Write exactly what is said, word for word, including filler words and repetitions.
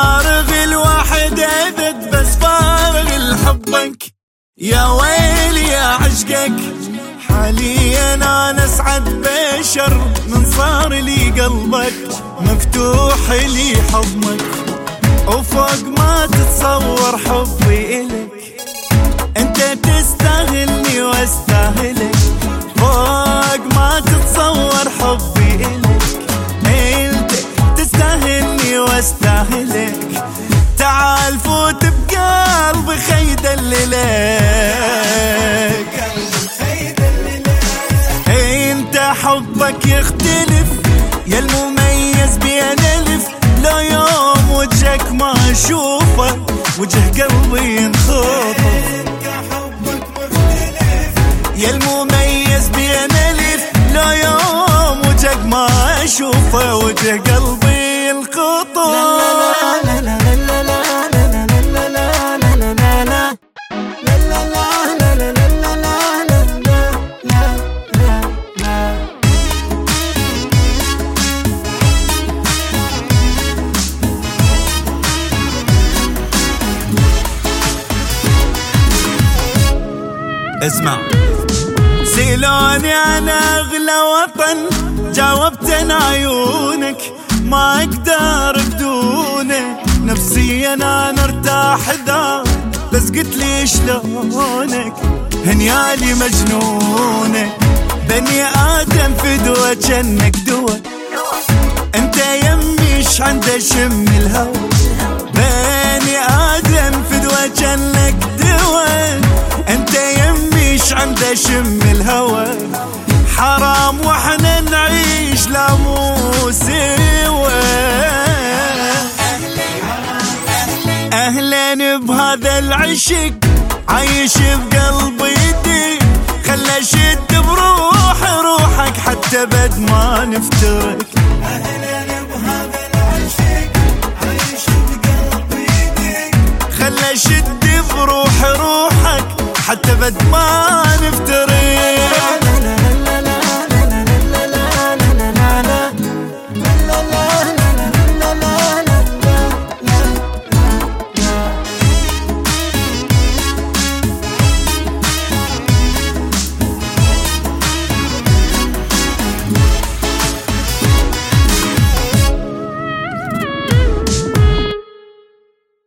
فارغ الواحد عدد بس فارغ لحبك. يا ويلي يا عشقك حاليا انا اسعد بشر من صار لي قلبك مفتوح لي حضنك، وفوق ما تتصور حبي إلك انت تستاهلني واستاهلك، فوق ما تتصور حبي إلك انت تستاهلني واستاهلك. تعال فوت بقلبي خيد الليلك، انت حبك يختلف يا المميز بين الف، لا يوم وجهك ما اشوفه وجه قلبي ينخطف. يا المميز بين الف، لا يوم وجهك ما اشوفه وجه قلبي ينخطف. اسمع، سيلوني انا اغلى وطن جاوبت انا عيونك ما اقدر بدونك، نفسيا انا ارتاح دار بس قلت لي شلونك هنيالي مجنونك. بني ادم فدوة جنك دوا انت يميش عنده شم الهوى، بني ادم فدوة جنك دوا انت يميش عنده شم الهوى. حرام واحنا نعيش لا مو سوا. اهلا بهذا العشق عايش بقلبي يدي، خلى شد بروح روحك حتى بد ما نفترق. اهلا بهذا العشق عايش بقلبي يدي، خلى شد بروح روحك حتى بد ما